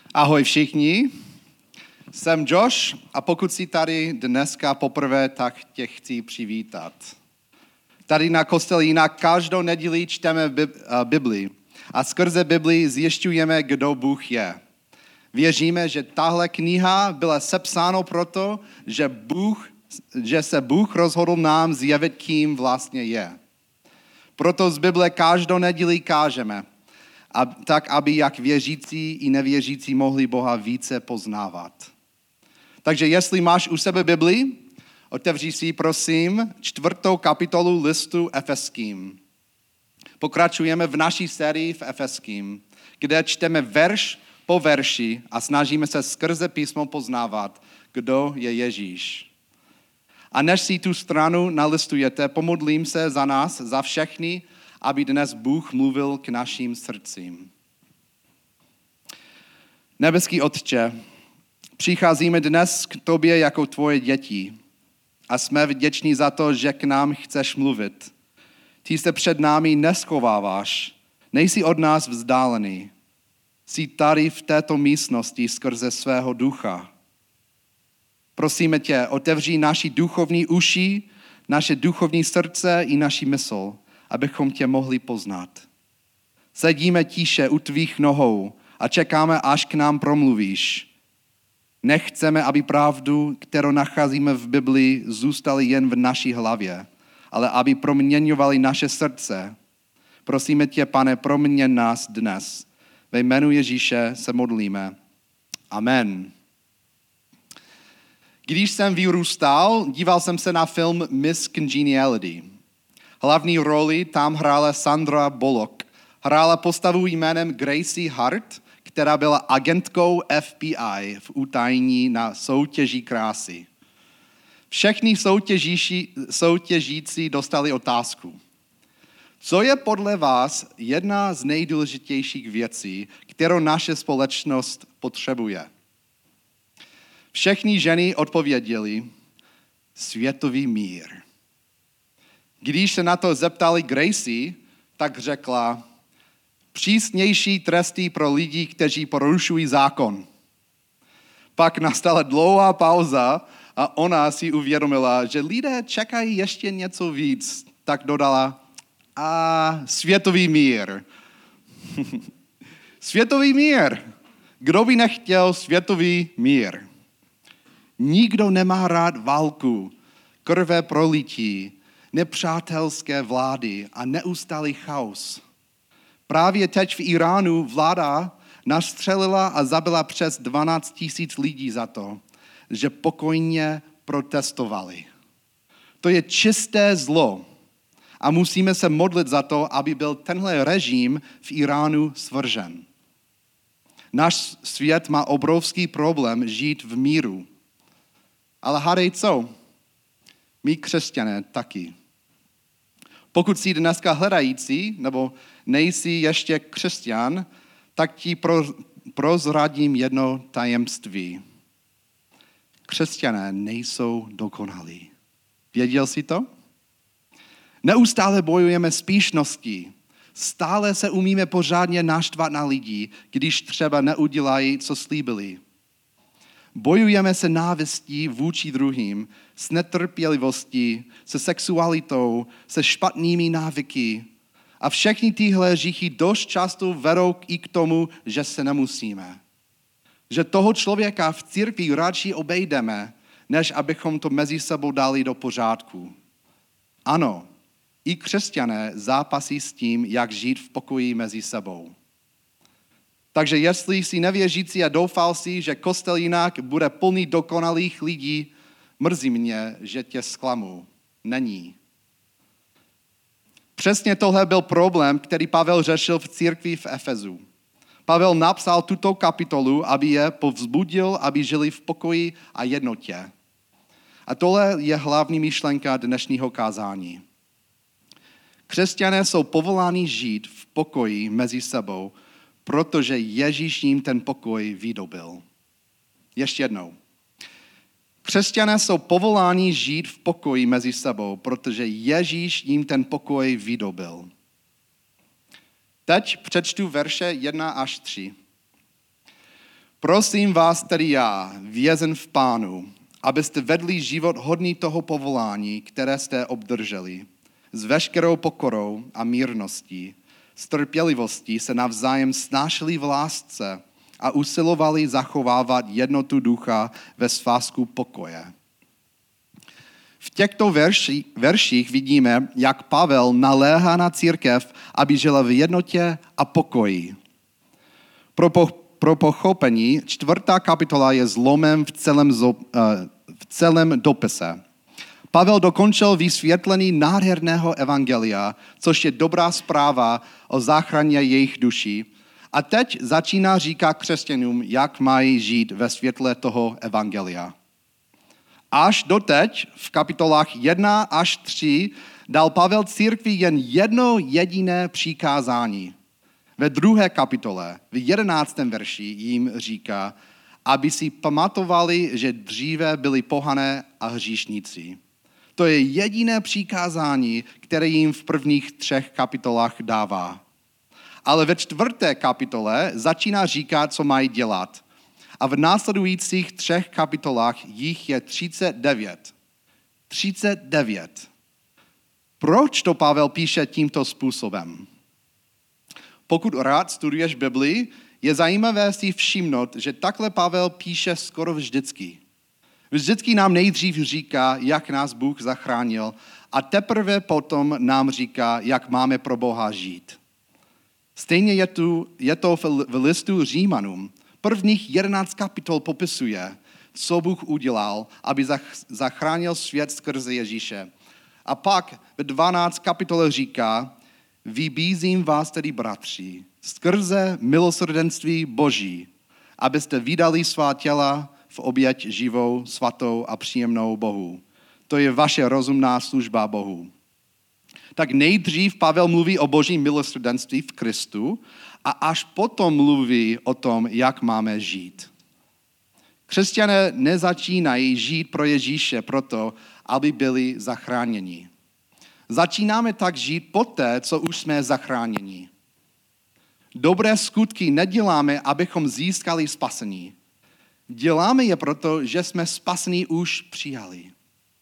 Ahoj všichni, jsem Josh a pokud jsi tady dneska poprvé, tak tě chci přivítat. Tady na kostele jinak každou neděli čteme Bibli a skrze Bibli zjišťujeme, kdo Bůh je. Věříme, že tahle kniha byla sepsána proto, že se Bůh rozhodl nám zjevit, kým vlastně je. Proto z Bible každou neděli kážeme, tak aby jak věřící i nevěřící mohli Boha více poznávat. Takže jestli máš u sebe Bibli, otevři si prosím 4. kapitolu listu Efeským. Pokračujeme v naší sérii v Efeským, kde čteme verš po verši a snažíme se skrze písmo poznávat, kdo je Ježíš. A než si tu stranu nalistujete, pomodlím se za nás, za všechny, aby dnes Bůh mluvil k našim srdcím. Nebeský Otče, přicházíme dnes k tobě jako tvoje děti a jsme vděční za to, že k nám chceš mluvit. Ty se před námi neschováváš, nejsi od nás vzdálený. Jsi tady v této místnosti skrze svého ducha. Prosíme tě, otevři naši duchovní uši, naše duchovní srdce i naši mysl, abychom tě mohli poznat. Sedíme tiše u tvých nohou a čekáme, až k nám promluvíš. Nechceme, aby pravdu, kterou nacházíme v Biblii, zůstaly jen v naší hlavě, ale aby proměňovaly naše srdce. Prosíme tě, Pane, proměň nás dnes. Ve jménu Ježíše se modlíme. Amen. Když jsem vyrůstal, díval jsem se na film Miss Congeniality. Hlavní roli tam hrála Sandra Bullock. Hrála postavu jménem Gracie Hart, která byla agentkou FBI v utajení na soutěži krásy. Všichni soutěžící dostali otázku. Co je podle vás jedna z nejdůležitějších věcí, kterou naše společnost potřebuje? Všechny ženy odpověděly světový mír. Když se na to zeptali Gracie, tak řekla přísnější tresty pro lidi, kteří porušují zákon. Pak nastala dlouhá pauza a ona si uvědomila, že lidé čekají ještě něco víc. Tak dodala světový mír. Světový mír. Kdo by nechtěl světový mír? Nikdo nemá rád válku, krve prolití, nepřátelské vlády a neustálý chaos. Právě teď v Iránu vláda nastřelila a zabila přes 12 000 lidí za to, že pokojně protestovali. To je čisté zlo a musíme se modlit za to, aby byl tenhle režim v Iránu svržen. Náš svět má obrovský problém žít v míru. Ale hádej co? My křesťané taky. Pokud jsi dneska hledající, nebo nejsi ještě křesťan, tak ti prozradím jedno tajemství. Křesťané nejsou dokonalí. Věděl jsi to? Neustále bojujeme s pýšností. Stále se umíme pořádně naštvat na lidi, když třeba neudělají, co slíbili. Bojujeme se návistí vůči druhým, s netrpělivostí, se sexualitou, se špatnými návyky. A všechny tyhle hříchy dost často vedou i k tomu, že se nemusíme. Že toho člověka v církvi radši obejdeme, než abychom to mezi sebou dali do pořádku. Ano, i křesťané zápasí s tím, jak žít v pokoji mezi sebou. Takže jestli jsi nevěřící a doufal si, že kostel jinak bude plný dokonalých lidí, mrzí mě, že tě zklamu. Není. Přesně tohle byl problém, který Pavel řešil v církvi v Efezu. Pavel napsal tuto kapitolu, aby je povzbudil, aby žili v pokoji a jednotě. A tohle je hlavní myšlenka dnešního kázání. Křesťané jsou povoláni žít v pokoji mezi sebou, protože Ježíš jim ten pokoj vydobil. Ještě jednou. Křesťané jsou povoláni žít v pokoji mezi sebou, protože Ježíš jim ten pokoj vydobil. Teď přečtu verše 1 až 3. Prosím vás tedy já, vězen v Pánu, abyste vedli život hodný toho povolání, které jste obdrželi, s veškerou pokorou a mírností, s trpělivostí se navzájem snášeli v lásce a usilovali zachovávat jednotu ducha ve svazku pokoje. V těchto verších vidíme, jak Pavel naléhá na církev, aby žila v jednotě a pokoji. Pro pochopení 4. kapitola je zlomem v celém dopise. Pavel dokončil vysvětlení nádherného evangelia, což je dobrá zpráva o záchraně jejich duší. A teď začíná říkat křesťanům, jak mají žít ve světle toho evangelia. Až doteď v kapitolách 1 až 3 dal Pavel církvi jen jedno jediné přikázání. Ve 2. kapitole, v 11. verši jim říká, aby si pamatovali, že dříve byli pohané a hříšníci. To je jediné přikázání, které jim v prvních 3 kapitolách dává. Ale ve 4. kapitole začíná říkat, co mají dělat. A v následujících 3 kapitolách jich je 39. 39. Proč to Pavel píše tímto způsobem? Pokud rád studuješ Biblii, je zajímavé si všimnout, že takhle Pavel píše skoro vždycky. Vždycky nám nejdřív říká, jak nás Bůh zachránil, a teprve potom nám říká, jak máme pro Boha žít. Stejně je to v listu Římanům. Prvních 11 kapitol popisuje, co Bůh udělal, aby zachránil svět skrze Ježíše. A pak ve 12 kapitole říká, vybízím vás tedy, bratři, skrze milosrdenství Boží, abyste vydali svá těla v oběť živou, svatou a příjemnou Bohu. To je vaše rozumná služba Bohu. Tak nejdřív Pavel mluví o božím milosrdenství v Kristu a až potom mluví o tom, jak máme žít. Křesťané nezačínají žít pro Ježíše proto, aby byli zachráněni. Začínáme tak žít poté, co už jsme zachráněni. Dobré skutky neděláme, abychom získali spasení. Děláme je proto, že jsme spasení už přijali.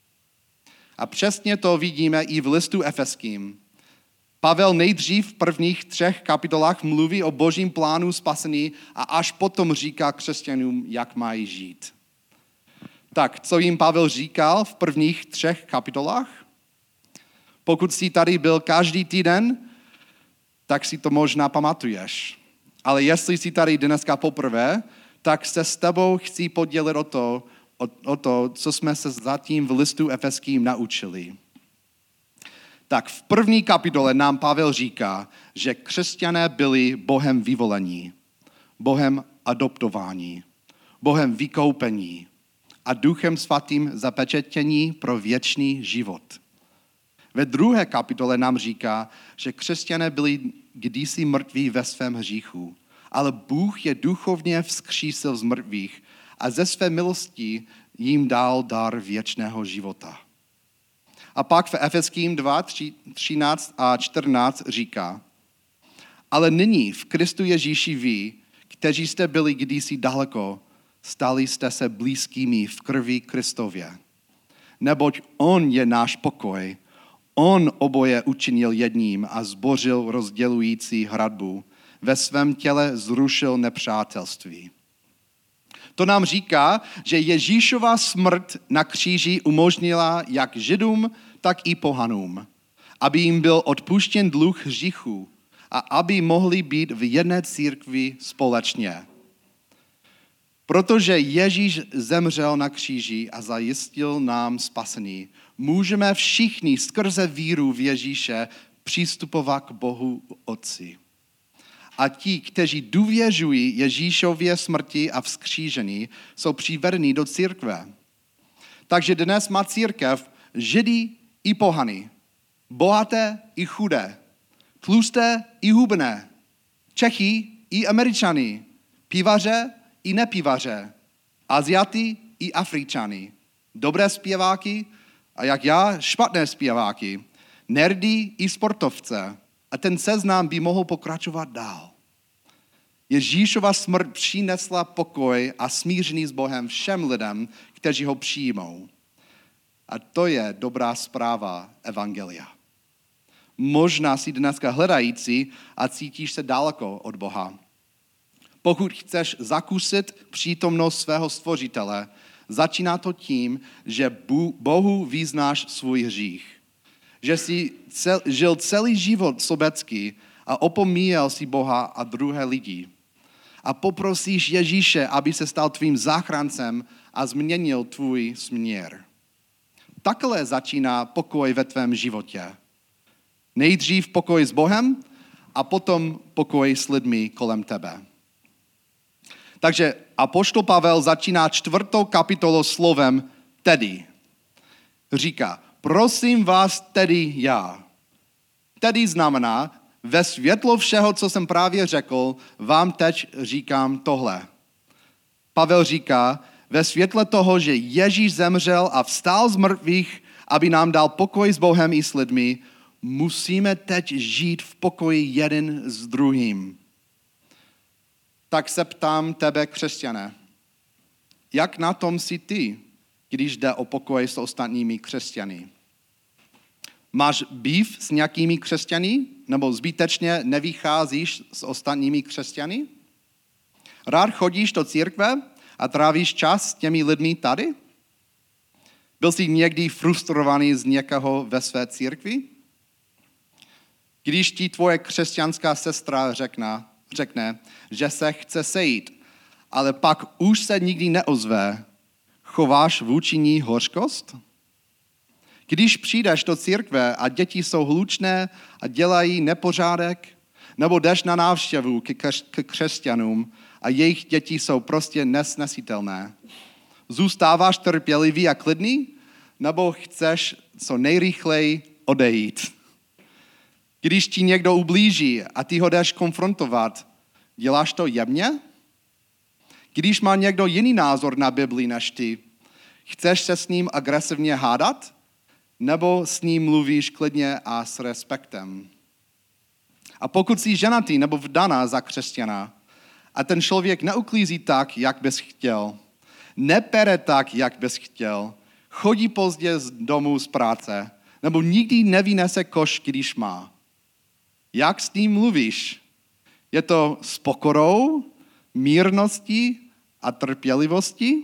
A přesně to vidíme i v listu Efeským. Pavel nejdřív v prvních 3 kapitolách mluví o božím plánu spasení a až potom říká křesťanům, jak mají žít. Tak, co jim Pavel říkal v prvních 3 kapitolách? Pokud jsi tady byl každý týden, tak si to možná pamatuješ. Ale jestli jsi tady dneska poprvé, tak se s tebou chci podělit o to, co jsme se zatím v listu Efeským naučili. Tak v 1. kapitole nám Pavel říká, že křesťané byli Bohem vyvolení, Bohem adoptování, Bohem vykoupení a Duchem svatým zapečetění pro věčný život. Ve 2. kapitole nám říká, že křesťané byli kdysi mrtví ve svém hříchu, ale Bůh je duchovně vzkřísil z mrtvých a ze své milosti jim dal dar věčného života. A pak v Efeským 2, 13 a 14 říká, ale nyní v Kristu Ježíši vy, kteří jste byli kdysi daleko, stali jste se blízkými v krvi Kristově. Neboť on je náš pokoj, on oboje učinil jedním a zbořil rozdělující hradbu, ve svém těle zrušil nepřátelství. To nám říká, že Ježíšova smrt na kříži umožnila jak Židům, tak i pohanům, aby jim byl odpuštěn dluh hříchů a aby mohli být v jedné církvi společně. Protože Ježíš zemřel na kříži a zajistil nám spasení, můžeme všichni skrze víru v Ježíše přistupovat k Bohu Otci. A ti, kteří důvěřují Ježíšově smrti a vzkřížení, jsou přivedeni do církve. Takže dnes má církev Židy i pohany, bohaté i chudé, tlusté i hubné, Čechy i Američany, pivaře i nepivaře, Aziaty i Afričany, dobré zpěváky a jak já, špatné zpěváky, nerdy i sportovce. A ten seznam by mohl pokračovat dál. Ježíšova smrt přinesla pokoj a smíření s Bohem všem lidem, kteří ho přijmou. A to je dobrá zpráva evangelia. Možná jsi dneska hledající a cítíš se daleko od Boha. Pokud chceš zakusit přítomnost svého stvořitele, začíná to tím, že Bohu vyznáš svůj hřích. Že jsi žil celý život sobecky a opomíjel si Boha a druhé lidi. A poprosíš Ježíše, aby se stal tvým záchrancem a změnil tvůj směr. Takhle začíná pokoj ve tvém životě. Nejdřív pokoj s Bohem a potom pokoj s lidmi kolem tebe. Takže apoštol Pavel začíná 4. kapitolu slovem tedy. Říká, prosím vás tedy já. Tedy znamená, ve světlo všeho, co jsem právě řekl, vám teď říkám tohle. Pavel říká, ve světle toho, že Ježíš zemřel a vstal z mrtvých, aby nám dal pokoj s Bohem i s lidmi, musíme teď žít v pokoji jeden s druhým. Tak se ptám tebe, křesťané, jak na tom jsi ty, když jde o pokoj s ostatními křesťany? Máš býv s nějakými křesťany? Nebo zbytečně nevycházíš s ostatními křesťany? Rád chodíš do církve a trávíš čas s těmi lidmi tady? Byl jsi někdy frustrovaný z někoho ve své církvi? Když ti tvoje křesťanská sestra řekne, že se chce sejít, ale pak už se nikdy neozve, chováš vůči ní hořkost? Když přijdeš do církve a děti jsou hlučné a dělají nepořádek, nebo jdeš na návštěvu k křesťanům a jejich děti jsou prostě nesnesitelné, zůstáváš trpělivý a klidný, nebo chceš co nejrychleji odejít? Když ti někdo ublíží a ty ho jdeš konfrontovat, děláš to jemně? Když má někdo jiný názor na Bibli než ty, chceš se s ním agresivně hádat? Nebo s ním mluvíš klidně a s respektem? A pokud jsi ženatý nebo vdaná za křesťana a ten člověk neuklízí tak, jak bys chtěl, nepere tak, jak bys chtěl, chodí pozdě z domu z práce, nebo nikdy nevynese koš, když má, jak s ním mluvíš? Je to s pokorou, mírností a trpělivostí?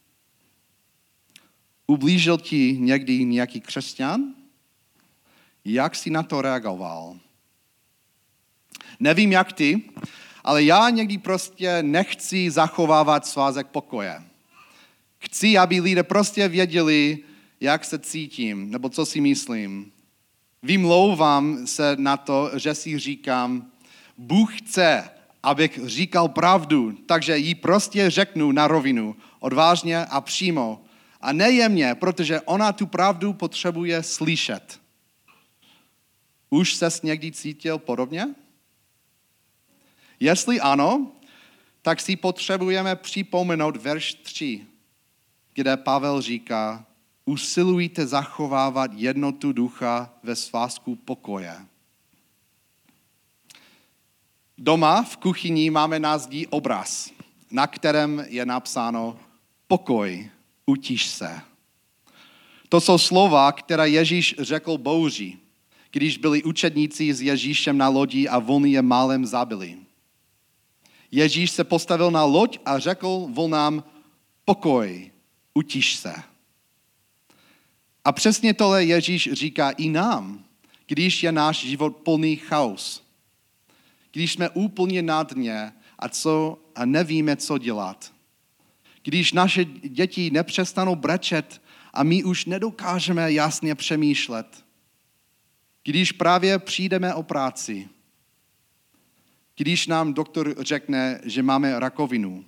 Ublížil ti někdy nějaký křesťan? Jak jsi na to reagoval? Nevím, jak ty, ale já někdy prostě nechci zachovávat svazek pokoje. Chci, aby lidé prostě věděli, jak se cítím, nebo co si myslím. Vymlouvám se na to, že si říkám, Bůh chce, abych říkal pravdu, takže ji prostě řeknu na rovinu, odvážně a přímo. A nejemně, protože ona tu pravdu potřebuje slyšet. Už ses někdy cítil podobně? Jestli ano, tak si potřebujeme připomenout verš 3, kde Pavel říká, usilujte zachovávat jednotu ducha ve svazku pokoje. Doma v kuchyni máme na zdi obraz, na kterém je napsáno pokoj, utiš se. To jsou slova, která Ježíš řekl bouři, když byli učedníci s Ježíšem na lodi a vlny je málem zabili. Ježíš se postavil na loď a řekl vlnám pokoj, utiš se. A přesně tohle Ježíš říká i nám, když je náš život plný chaos. Když jsme úplně na dně a nevíme, co dělat. Když naše děti nepřestanou brečet a my už nedokážeme jasně přemýšlet. Když právě přijdeme o práci. Když nám doktor řekne, že máme rakovinu.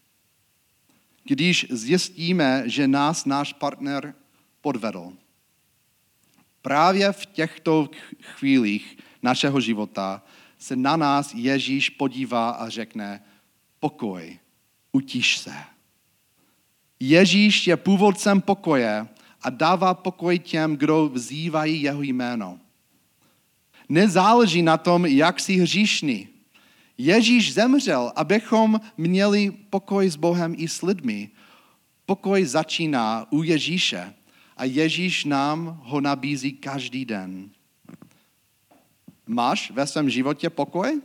Když zjistíme, že nás náš partner podvedl. Právě v těchto chvílích našeho života se na nás Ježíš podívá a řekne pokoj, utiš se. Ježíš je původcem pokoje a dává pokoj těm, kdo vzývají jeho jméno. Nezáleží na tom, jak jsi hříšný. Ježíš zemřel, abychom měli pokoj s Bohem i s lidmi. Pokoj začíná u Ježíše a Ježíš nám ho nabízí každý den. Máš ve svém životě pokoj?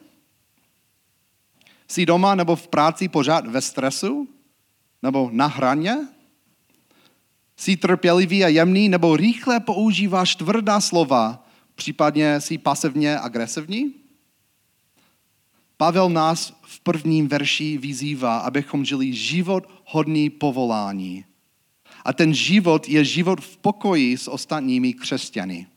Jsi doma nebo v práci pořád ve stresu? Nebo na hraně? Jsi trpělivý a jemný nebo rychle používáš tvrdá slova, případně jsi pasivně agresivní? Pavel nás v prvním verši vyzývá, abychom žili život hodný povolání. A ten život je život v pokoji s ostatními křesťany.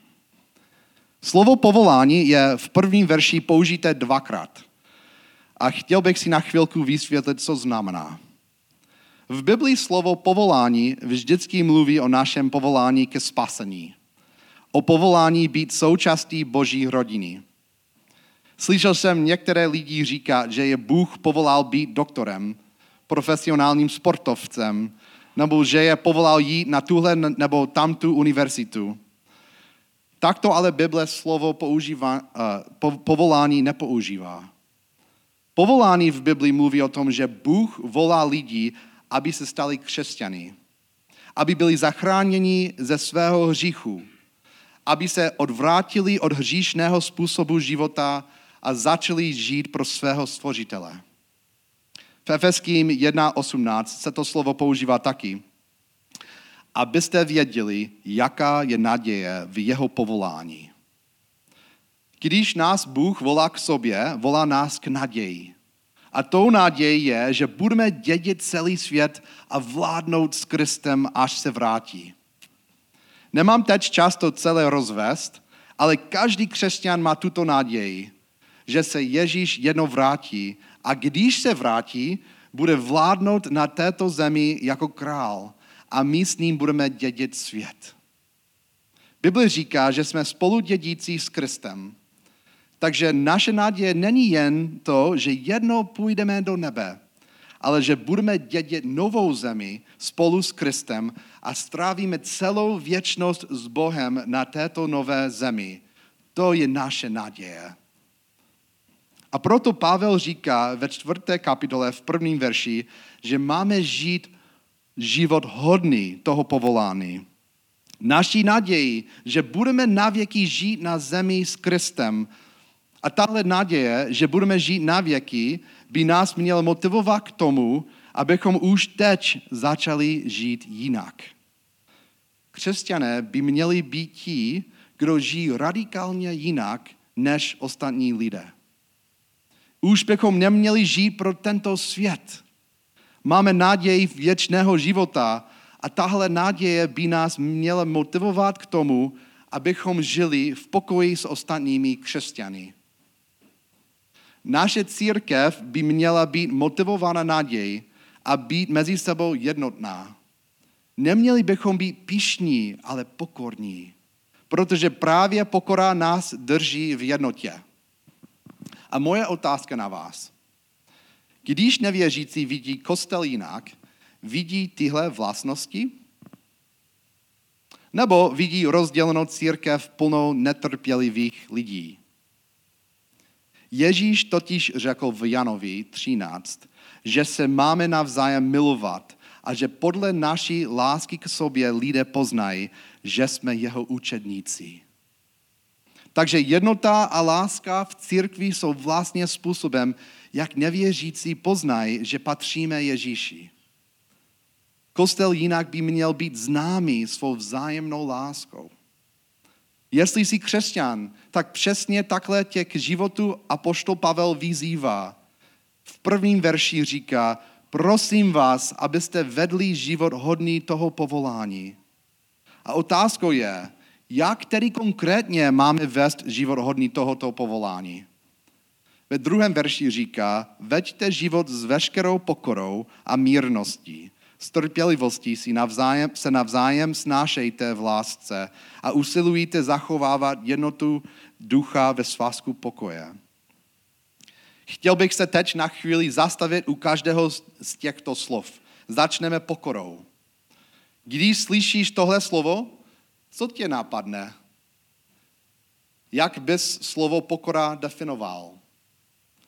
Slovo povolání je v prvním verši použité dvakrát. A chtěl bych si na chvilku vysvětlit, co znamená. V Biblii slovo povolání vždycky mluví o našem povolání ke spasení. O povolání být součástí Boží rodiny. Slyšel jsem některé lidi říkat, že je Bůh povolal být doktorem, profesionálním sportovcem, nebo že je povolal jít na tuhle nebo tamtu univerzitu. Takto ale Bible slovo povolání nepoužívá. Povolání v Biblii mluví o tom, že Bůh volá lidi, aby se stali křesťany, aby byli zachráněni ze svého hříchu, aby se odvrátili od hříšného způsobu života a začali žít pro svého stvořitele. V Efeským 1.18 se to slovo používá taky. Abyste věděli, jaká je naděje v jeho povolání. Když nás Bůh volá k sobě, volá nás k naději. A tou nadějí je, že budeme dědit celý svět a vládnout s Kristem, až se vrátí. Nemám teď čas to celé rozvést, ale každý křesťan má tuto naději, že se Ježíš jednou vrátí a když se vrátí, bude vládnout na této zemi jako král a my s ním budeme dědit svět. Bible říká, že jsme spoludědící s Kristem. Takže naše naděje není jen to, že jednou půjdeme do nebe, ale že budeme dědit novou zemi spolu s Kristem a strávíme celou věčnost s Bohem na této nové zemi. To je naše naděje. A proto Pavel říká ve 4. kapitole v 1. verši, že máme žít život hodný toho povolání. Naší naději, že budeme navěky žít na zemi s Kristem. A tahle naděje, že budeme žít navěky, by nás měla motivovat k tomu, abychom už teď začali žít jinak. Křesťané by měli být ti, kdo žijí radikálně jinak než ostatní lidé. Už bychom neměli žít pro tento svět. Máme naději věčného života a tahle naděje by nás měla motivovat k tomu, abychom žili v pokoji s ostatními křesťany. Naše církev by měla být motivována naději a být mezi sebou jednotná. Neměli bychom být pyšní, ale pokorní, protože právě pokora nás drží v jednotě. A moje otázka na vás. Když nevěřící vidí kostel jinak, vidí tyhle vlastnosti? Nebo vidí rozdělenou církev plnou netrpělivých lidí? Ježíš totiž řekl v Janovi 13, že se máme navzájem milovat a že podle naší lásky k sobě lidé poznají, že jsme jeho učedníci. Takže jednota a láska v církvi jsou vlastně způsobem, jak nevěřící poznají, že patříme Ježíši. Kostel jinak by měl být známý svou vzájemnou láskou. Jestli jsi křesťan, tak přesně takhle tě k životu apoštol Pavel vyzývá. V 1. verši říká, prosím vás, abyste vedli život hodný toho povolání. A otázkou je, jak tedy konkrétně máme vést život hodný tohoto povolání? Ve 2. verši říká, veďte život s veškerou pokorou a mírností. S trpělivostí se navzájem snášejte v lásce a usilujte zachovávat jednotu ducha ve svazku pokoje. Chtěl bych se teď na chvíli zastavit u každého z těchto slov. Začneme pokorou. Když slyšíš tohle slovo, co tě napadne? Jak bys slovo pokora definoval?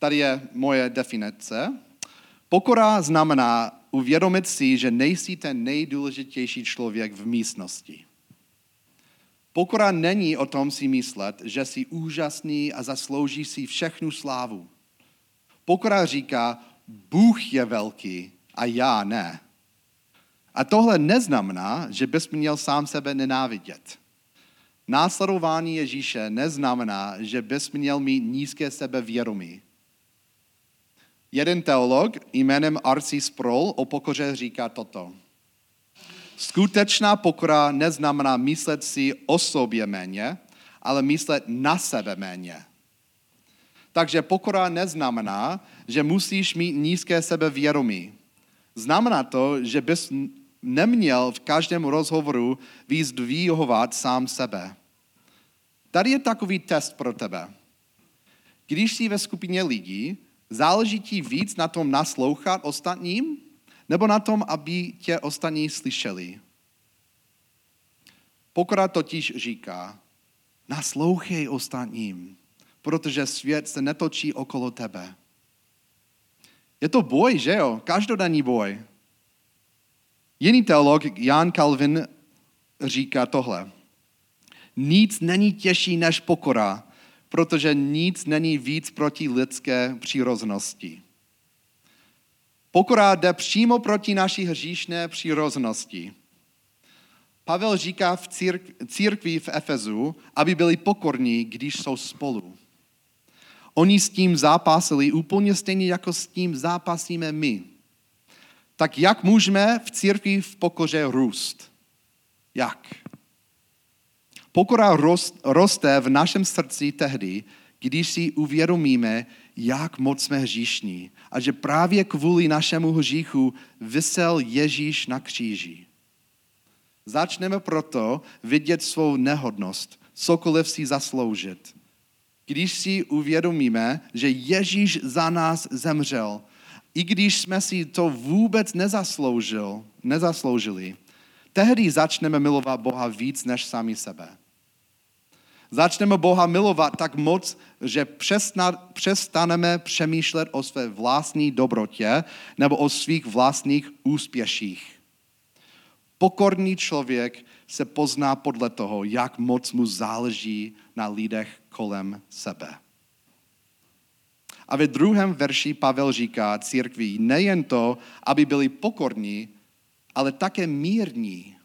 Tady je moje definice. Pokora znamená uvědomit si, že nejsi ten nejdůležitější člověk v místnosti. Pokora není o tom si myslet, že jsi úžasný a zasloužíš si všechnu slávu. Pokora říká, Bůh je velký a já ne. A tohle neznamená, že bys měl sám sebe nenávidět. Následování Ježíše neznamená, že bys měl mít nízké sebevědomí. Jeden teolog jménem R.C. Sproul o pokoře říká toto. Skutečná pokora neznamená myslet si o sobě méně, ale myslet na sebe méně. Takže pokora neznamená, že musíš mít nízké sebevědomí. Znamená to, že bys neměl v každém rozhovoru vyzdvihovat sám sebe. Tady je takový test pro tebe. Když jsi ve skupině lidí, záleží ti víc na tom naslouchat ostatním, nebo na tom, aby tě ostatní slyšeli? Pokora totiž říká, naslouchej ostatním, protože svět se netočí okolo tebe. Je to boj, že jo? Každodenní boj. Jiný teolog, Jan Calvin, říká tohle. Nic není těžší než pokora, protože nic není víc proti lidské přirozenosti. Pokora jde přímo proti naší hříšné přirozenosti. Pavel říká v církvi v Efezu, aby byli pokorní, když jsou spolu. Oni s tím zápasili úplně stejně, jako s tím zápasíme my. Tak jak můžeme v církvi v pokoře růst? Jak? Pokora roste v našem srdci tehdy, když si uvědomíme, jak moc jsme hříšní a že právě kvůli našemu hříchu visel Ježíš na kříži. Začneme proto vidět svou nehodnost, cokoliv si zasloužit. Když si uvědomíme, že Ježíš za nás zemřel, i když jsme si to vůbec nezasloužili, tehdy začneme milovat Boha víc než sami sebe. Začneme Boha milovat tak moc, že přestaneme přemýšlet o své vlastní dobrotě nebo o svých vlastních úspěších. Pokorný člověk se pozná podle toho, jak moc mu záleží na lidech kolem sebe. A ve 2. verši Pavel říká církvi nejen to, aby byli pokorní, ale také mírní.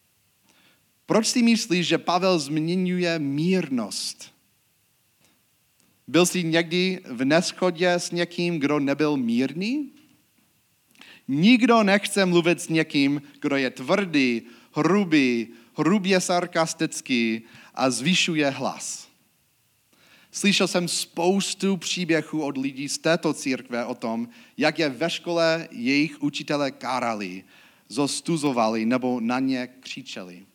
Proč si myslíš, že Pavel zmiňuje mírnost? Byl jsi někdy v neshodě s někým, kdo nebyl mírný? Nikdo nechce mluvit s někým, kdo je tvrdý, hrubě sarkastický a zvyšuje hlas. Slyšel jsem spoustu příběhů od lidí z této církve o tom, jak je ve škole jejich učitelé kárali, zostuzovali nebo na ně křičeli.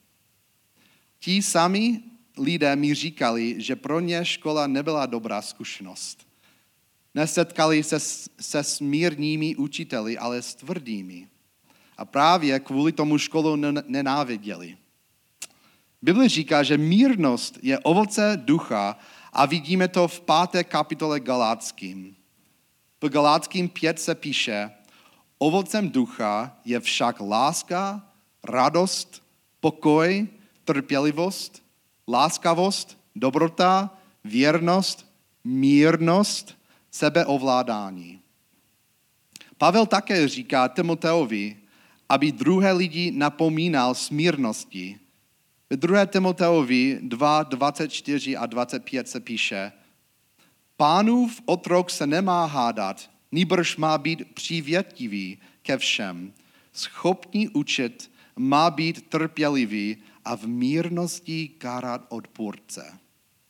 Ti sami lidé mi říkali, že pro ně škola nebyla dobrá zkušenost. Nesetkali se s mírnými učiteli, ale s tvrdými. A právě kvůli tomu školu nenáviděli. Bible říká, že mírnost je ovoce ducha a vidíme to v 5. kapitole Galatským. V Galatským 5 se píše, ovocem ducha je však láska, radost, pokoj, trpělivost, láskavost, dobrota, věrnost, mírnost, sebeovládání. Pavel také říká Timoteovi, aby druhé lidi napomínal s mírností. Ve 2. Timoteovi 2, 24 a 25 se píše, Pánův otrok se nemá hádat, nýbrž má být přívětivý ke všem, schopný učit, má být trpělivý a v mírnosti kárat odpůrce.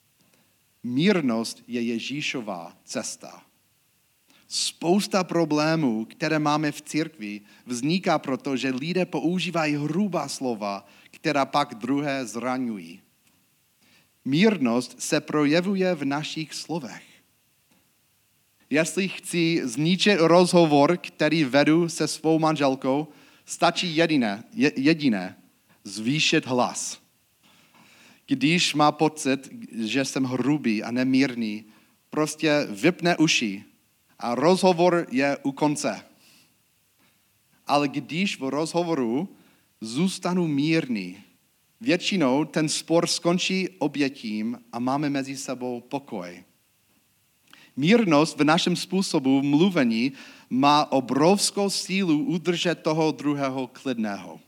Mírnost je Ježíšova cesta. Spousta problémů, které máme v církvi, vzniká proto, že lidé používají hrubá slova, která pak druhé zraňují. Mírnost se projevuje v našich slovech. Jestli chci zničit rozhovor, který vedu se svou manželkou, stačí jediné zvýšit hlas. Když má pocit, že jsem hrubý a nemírný, prostě vypne uši a rozhovor je u konce. Ale když v rozhovoru zůstanu mírný, většinou ten spor skončí obětím a máme mezi sebou pokoj. Mírnost v našem způsobu mluvení má obrovskou sílu udržet toho druhého klidného.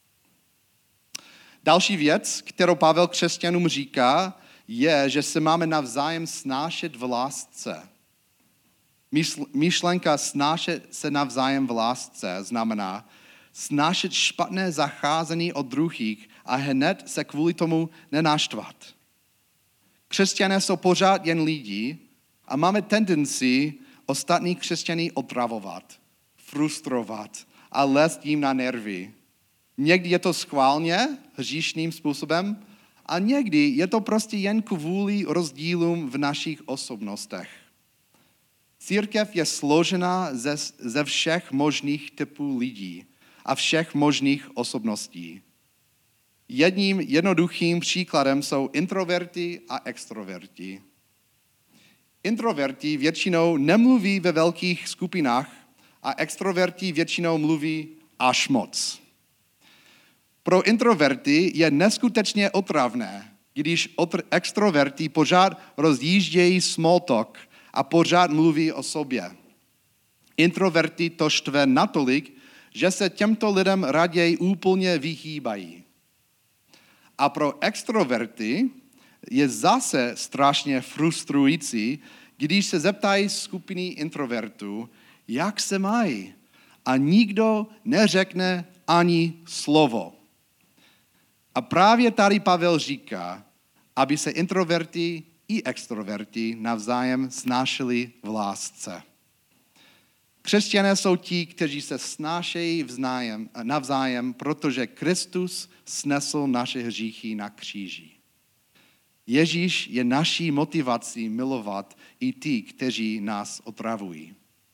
Další věc, kterou Pavel křesťanům říká, je, že se máme navzájem snášet v lásce. Myšlenka snášet se navzájem v lásce znamená snášet špatné zacházení od druhých a hned se kvůli tomu nenaštvat. Křesťané jsou pořád jen lidi a máme tendenci ostatní křesťany otravovat, frustrovat a lézt jim na nervy. Někdy je to schválně, hříšným způsobem, a někdy je to prostě jen kvůli rozdílům v našich osobnostech. Církev je složena ze všech možných typů lidí a všech možných osobností. Jedním jednoduchým příkladem jsou introverti a extroverti. Introverti většinou nemluví ve velkých skupinách a extroverti většinou mluví až moc. Pro introverty je neskutečně otravné, když extroverti pořád rozjíždějí small talk a pořád mluví o sobě. Introverty to štve natolik, že se těmto lidem raději úplně vyhýbají. A pro extroverty je zase strašně frustrující, když se zeptají skupiny introvertů, jak se mají, a nikdo neřekne ani slovo. A právě tady Pavel říká, aby se introverti i extroverti navzájem snášeli v lásce. Křesťané jsou ti, kteří se snášejí navzájem, protože Kristus snesl naše hříchy na kříži. Ježíš je naší motivací milovat i ty, kteří nás otravují.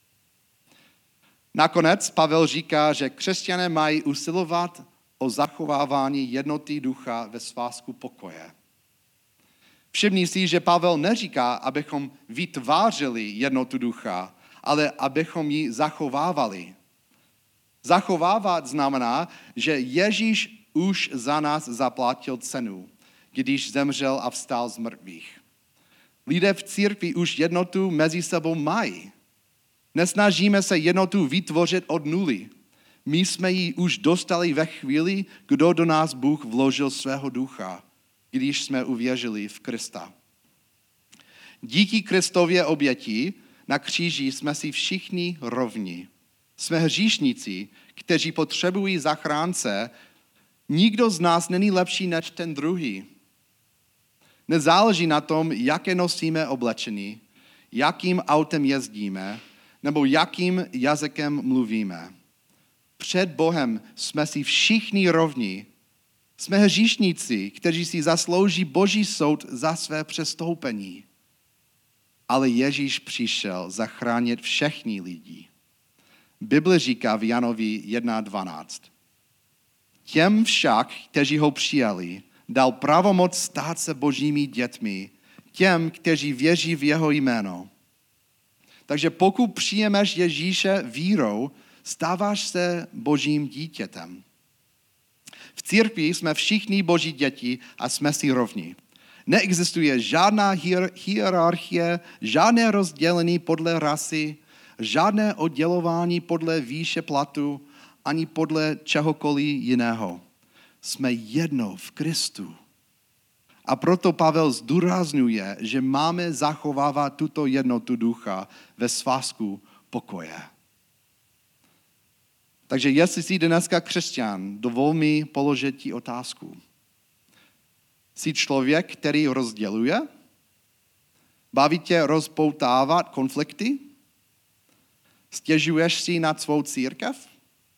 Nakonec Pavel říká, že křesťané mají usilovat o zachovávání jednoty ducha ve svazku pokoje. Všimni si, že Pavel neříká, abychom vytvářeli jednotu ducha, ale abychom ji zachovávali. Zachovávat znamená, že Ježíš už za nás zaplatil cenu, když zemřel a vstal z mrtvých. Lidé v církvi už jednotu mezi sebou mají. Nesnažíme se jednotu vytvořit od nuly. My jsme ji už dostali ve chvíli, kdo do nás Bůh vložil svého ducha, když jsme uvěřili v Krista. Díky Kristově oběti na kříži jsme si všichni rovni. Jsme hříšníci, kteří potřebují zachránce. Nikdo z nás není lepší než ten druhý. Nezáleží na tom, jaké nosíme oblečení, jakým autem jezdíme, nebo jakým jazykem mluvíme. Před Bohem jsme si všichni rovni. Jsme hříšníci, kteří si zaslouží Boží soud za své přestoupení. Ale Ježíš přišel zachránit všechny lidi. Bible říká v Janovi 1:12. Těm však, kteří ho přijali, dal pravomoc stát se Božími dětmi, těm, kteří věří v jeho jméno. Takže pokud přijmeš Ježíše vírou, stáváš se Božím dítětem. V církvi jsme všichni Boží děti a jsme si rovni. Neexistuje žádná hierarchie, žádné rozdělení podle rasy, žádné oddělování podle výše platu, ani podle čehokoliv jiného. Jsme jedno v Kristu. A proto Pavel zdůrazňuje, že máme zachovávat tuto jednotu ducha ve svazku pokoje. Takže jestli jsi dneska křesťan, dovol mi položit ti otázku. Jsi člověk, který rozděluje? Baví tě rozpoutávat konflikty? Stěžuješ si na svou církev?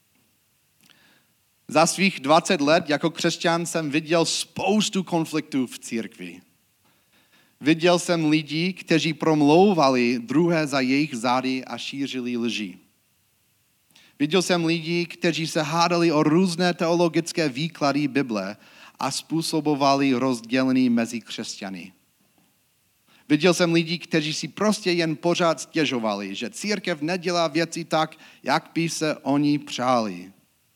Za svých 20 let jako křesťan jsem viděl spoustu konfliktů v církvi. Viděl jsem lidi, kteří promlouvali druhé za jejich zády a šířili lži. Viděl jsem lidi, kteří se hádali o různé teologické výklady Bible a způsobovali rozdělení mezi křesťany. Viděl jsem lidi, kteří si prostě jen pořád stěžovali, že církev nedělá věci tak, jak by se oni přáli.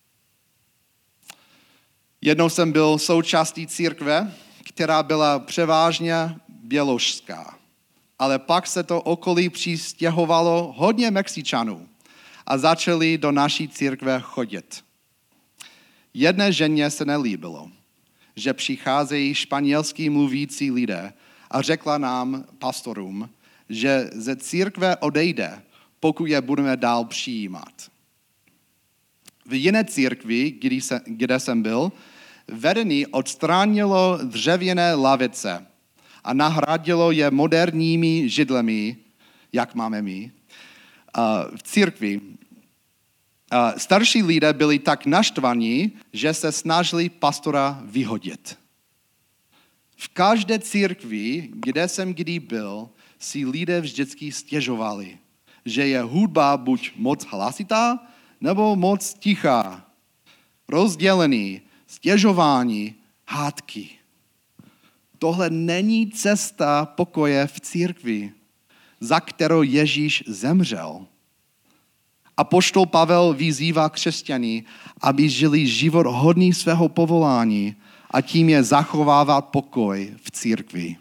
Jednou jsem byl součástí církve, která byla převážně běložská. Ale pak se to okolí přistěhovalo hodně Mexičanů a začali do naší církve chodit. Jedné ženě se nelíbilo, že přicházejí španělsky mluvící lidé a řekla nám, pastorům, že ze církve odejde, pokud je budeme dál přijímat. V jiné církvi, kde jsem byl, vedení odstránilo dřevěné lavice a nahradilo je moderními židlemi, jak máme my, v církvi. Starší lidé byli tak naštvaní, že se snažili pastora vyhodit. V každé církvi, kde jsem kdy byl, si lidé vždycky stěžovali, že je hudba buď moc hlasitá, nebo moc tichá. Rozdělený, stěžování, hádky. Tohle není cesta pokoje v církvi, za kterou Ježíš zemřel. Apoštol Pavel vyzývá křesťany, aby žili život hodný svého povolání a tím je zachovávat pokoj v církvi.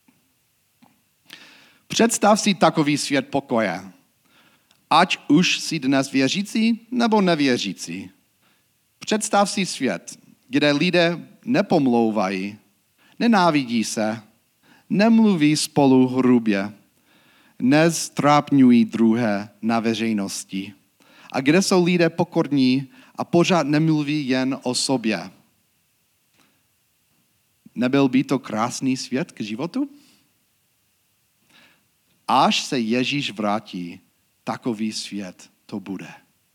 Představ si takový svět pokoje, ať už jsi dnes věřící nebo nevěřící. Představ si svět, kde lidé nepomlouvají, nenávidí se, nemluví spolu hrubě, neztrápňují druhé na veřejnosti. A kde jsou lidé pokorní a pořád nemluví jen o sobě. Nebyl by to krásný svět k životu? Až se Ježíš vrátí, takový svět to bude.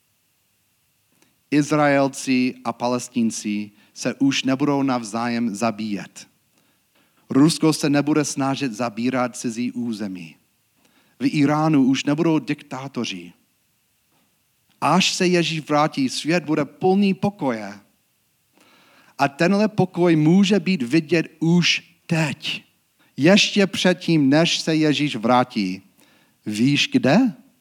Izraelci a Palestinci se už nebudou navzájem zabíjet. Rusko se nebude snažit zabírat cizí území. V Iránu už nebudou diktátoři. Až se Ježíš vrátí, svět bude plný pokoje. A tenhle pokoj může být vidět už teď. Ještě předtím, než se Ježíš vrátí. Víš kde?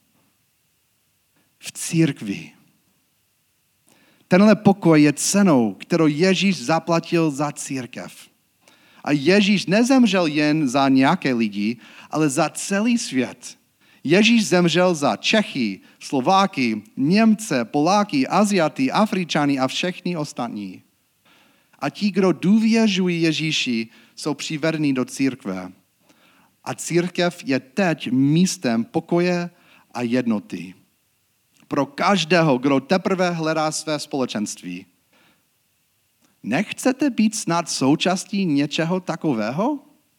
V církvi. Tenhle pokoj je cenou, kterou Ježíš zaplatil za církev. A Ježíš nezemřel jen za nějaké lidi, ale za celý svět. Ježíš zemřel za Čechy, Slováky, Němce, Poláky, Aziaty, Afričany a všechny ostatní. A ti, kdo důvěřují Ježíši, jsou přivedeni do církve. A církev je teď místem pokoje a jednoty. Pro každého, kdo teprve hledá své společenství. Nechcete být snad součástí něčeho takového?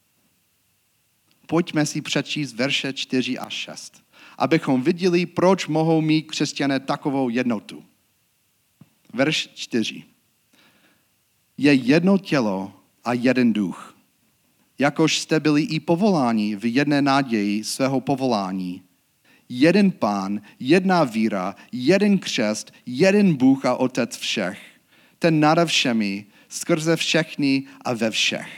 Pojďme si přečíst verše 4 až 6, abychom viděli, proč mohou mít křesťané takovou jednotu. Verš 4. Je jedno tělo a jeden duch. Jakož jste byli i povoláni v jedné naději svého povolání. Jeden Pán, jedna víra, jeden křest, jeden Bůh a Otec všech. Ten nade všemi, skrze všechny a ve všech.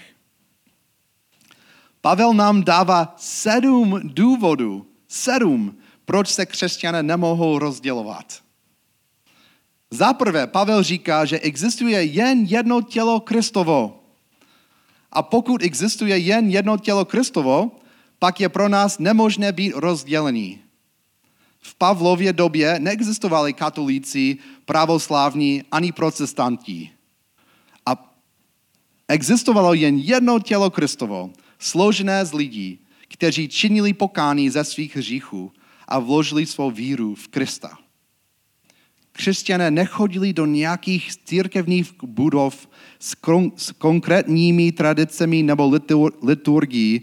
Pavel nám dává 7 důvodů, proč se křesťané nemohou rozdělovat. Za prvé, Pavel říká, že existuje jen jedno tělo Kristovo. A pokud existuje jen jedno tělo Kristovo, pak je pro nás nemožné být rozdělení. V Pavlově době neexistovali katolíci, pravoslávní ani protestanti. A existovalo jen jedno tělo Kristovo, složené z lidí, kteří činili pokání ze svých hříchů a vložili svou víru v Krista. Křesťané nechodili do nějakých církevních budov s konkrétními tradicemi nebo liturgií,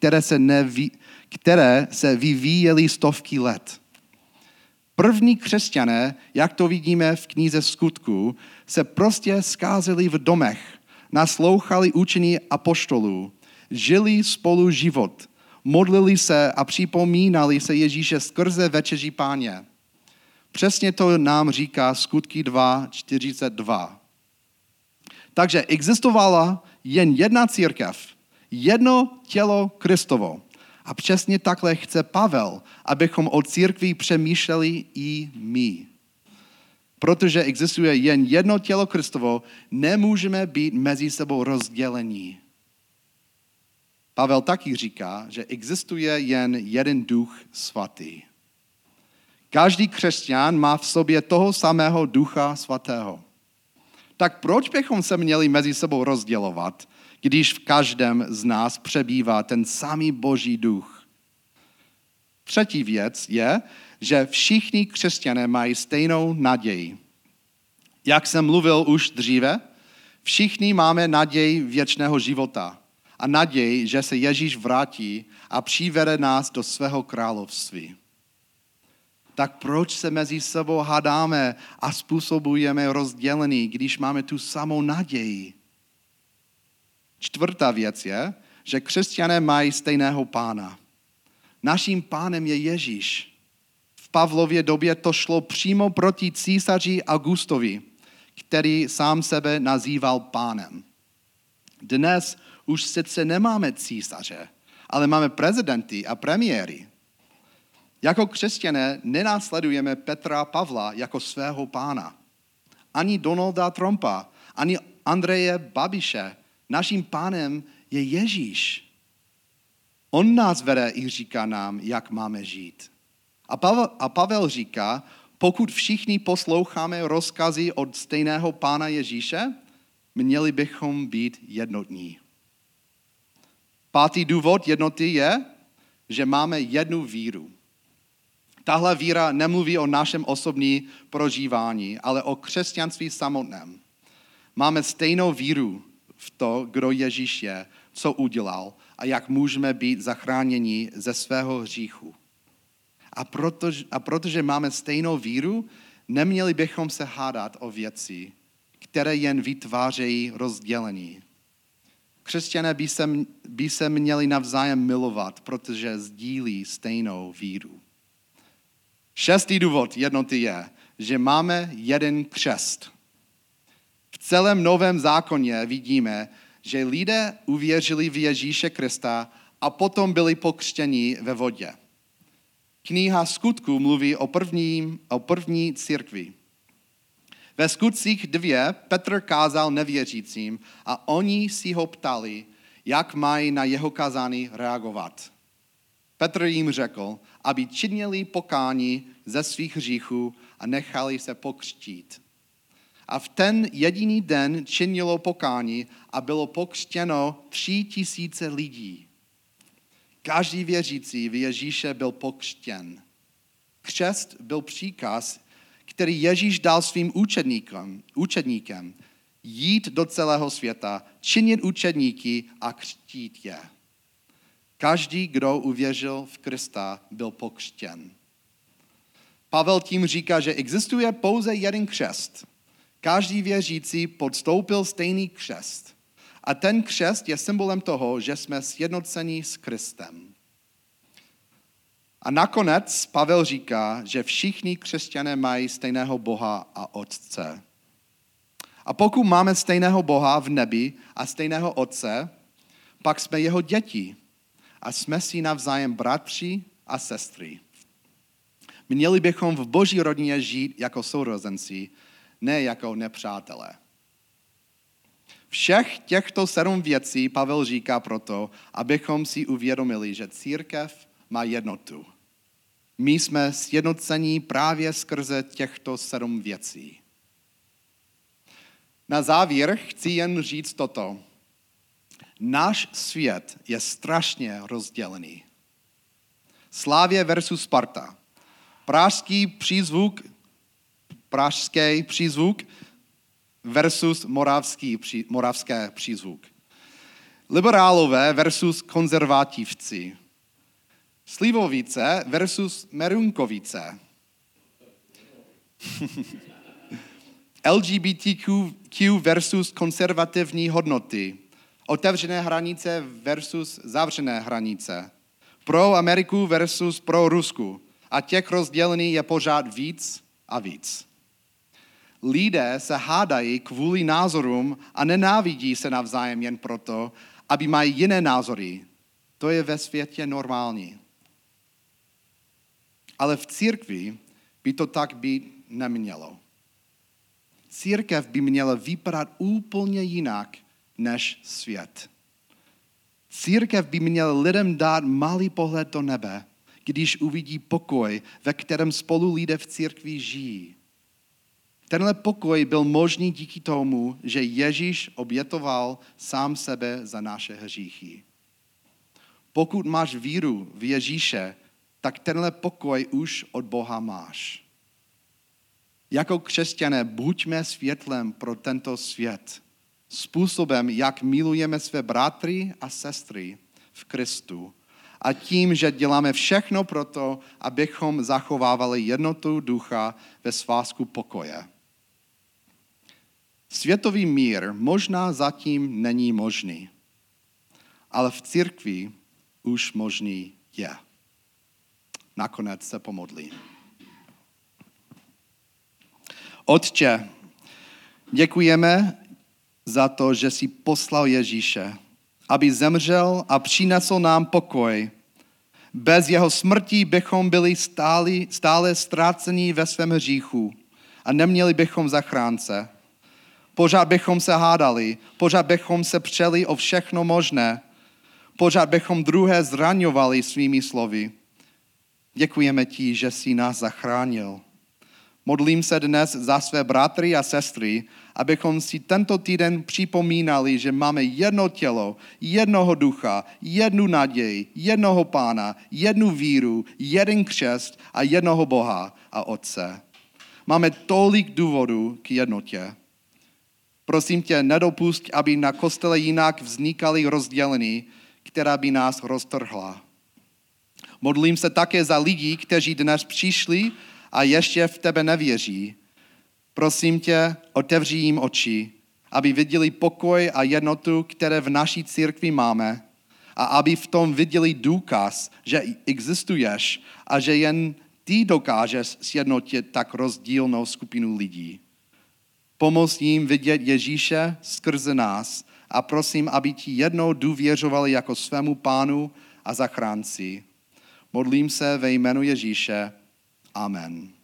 které se vyvíjely stovky let. První křesťané, jak to vidíme v knize Skutků, se prostě scházeli v domech, naslouchali učení apoštolů, žili spolu život, modlili se a připomínali se Ježíše skrze večeři Páně. Přesně to nám říká Skutky 2:42. Takže existovala jen jedna církev, jedno tělo Kristovo A přesně takhle chce Pavel, abychom o církvi přemýšleli i my. Protože existuje jen jedno tělo Kristovo, nemůžeme být mezi sebou rozdělení. Pavel taky říká, že existuje jen jeden Duch svatý. Každý křesťan má v sobě toho samého Ducha svatého. Tak proč bychom se měli mezi sebou rozdělovat, když v každém z nás přebývá ten samý Boží duch? Třetí věc je, že všichni křesťané mají stejnou naději. Jak jsem mluvil už dříve, všichni máme naději věčného života a naději, že se Ježíš vrátí a přivede nás do svého království. Tak proč se mezi sebou hádáme a způsobujeme rozdělení, když máme tu samou naději? Čtvrtá věc je, že křesťané mají stejného pána. Naším pánem je Ježíš. V Pavlově době to šlo přímo proti císaři Augustovi, který sám sebe nazýval pánem. Dnes už sice nemáme císaře, ale máme prezidenty a premiéry. Jako křesťané nenásledujeme Petra Pavla jako svého pána. Ani Donalda Trumpa, ani Andreje Babiše. Naším pánem je Ježíš. On nás vede i říká nám, jak máme žít. A Pavel říká, pokud všichni posloucháme rozkazy od stejného pána Ježíše, měli bychom být jednotní. Pátý důvod jednoty je, že máme jednu víru. Tahle víra nemluví o našem osobní prožívání, ale o křesťanství samotném. Máme stejnou víru v to, kdo Ježíš je, co udělal a jak můžeme být zachráněni ze svého hříchu. A protože máme stejnou víru, neměli bychom se hádat o věci, které jen vytvářejí rozdělení. Křesťané by se měli navzájem milovat, protože sdílí stejnou víru. Šestý důvod jednoty je, že máme jeden křest. V celém Novém zákoně vidíme, že lidé uvěřili v Ježíše Krista a potom byli pokřtěni ve vodě. Kniha Skutků mluví o první církvi. Ve Skutcích 2 Petr kázal nevěřícím a oni si ho ptali, jak mají na jeho kázání reagovat. Petr jim řekl, aby činili pokání ze svých hříchů a nechali se pokřtít. A v ten jediný den činilo pokání a bylo pokřtěno 3000 lidí. Každý věřící v Ježíše byl pokřtěn. Křest byl příkaz, který Ježíš dal svým učedníkům, jít do celého světa, činit učedníky a křtít je. Každý, kdo uvěřil v Krista, byl pokřtěn. Pavel tím říká, že existuje pouze jeden křest. Každý věřící podstoupil stejný křest. A ten křest je symbolem toho, že jsme sjednoceni s Kristem. A nakonec Pavel říká, že všichni křesťané mají stejného Boha a Otce. A pokud máme stejného Boha v nebi a stejného Otce, pak jsme jeho děti a jsme si navzájem bratři a sestry. Měli bychom v Boží rodině žít jako sourozenci, ne jako nepřátelé. Všech těchto 7 věcí Pavel říká proto, abychom si uvědomili, že církev má jednotu. My jsme sjednocení právě skrze těchto 7 věcí. Na závěr chci jen říct toto. Náš svět je strašně rozdělený. Slávě versus Sparta. Pražský přízvuk versus moravské přízvuk. Liberálové versus konzervativci. Slivovice versus Merunkovice. LGBTQ versus konzervativní hodnoty. Otevřené hranice versus zavřené hranice. Pro Ameriku versus pro Rusku. A těch rozdělení je pořád víc a víc. Lidé se hádají kvůli názorům a nenávidí se navzájem jen proto, aby mají jiné názory. To je ve světě normální. Ale v církvi by to tak být nemělo. Církev by měla vypadat úplně jinak než svět. Církev by měla lidem dát malý pohled do nebe, když uvidí pokoj, ve kterém spolu lidé v církvi žijí. Tenhle pokoj byl možný díky tomu, že Ježíš obětoval sám sebe za naše hříchy. Pokud máš víru v Ježíše, tak tenhle pokoj už od Boha máš. Jako křesťané buďme světlem pro tento svět, způsobem, jak milujeme své bratry a sestry v Kristu a tím, že děláme všechno pro to, abychom zachovávali jednotu ducha ve svazku pokoje. Světový mír možná zatím není možný, ale v církvi už možný je. Nakonec se pomodlím. Otče, děkujeme za to, že jsi poslal Ježíše, aby zemřel a přinesl nám pokoj. Bez jeho smrti bychom byli stále ztráceni ve svém hříchu a neměli bychom zachránce. Pořád bychom se hádali, pořád bychom se přeli o všechno možné, pořád bychom druhé zraňovali svými slovy. Děkujeme ti, že jsi nás zachránil. Modlím se dnes za své bratry a sestry, abychom si tento týden připomínali, že máme jedno tělo, jednoho ducha, jednu naději, jednoho Pána, jednu víru, jeden křest a jednoho Boha a Otce. Máme tolik důvodů k jednotě. Prosím tě, nedopusť, aby na kostele jinak vznikaly rozdělení, která by nás roztrhla. Modlím se také za lidi, kteří dnes přišli a ještě v tebe nevěří. Prosím tě, otevři jim oči, aby viděli pokoj a jednotu, které v naší církvi máme, a aby v tom viděli důkaz, že existuješ a že jen ty dokážeš sjednotit tak rozdílnou skupinu lidí. Pomoz jim vidět Ježíše skrze nás a prosím, aby ti jednou důvěřovali jako svému Pánu a zachránci. Modlím se ve jménu Ježíše. Amen.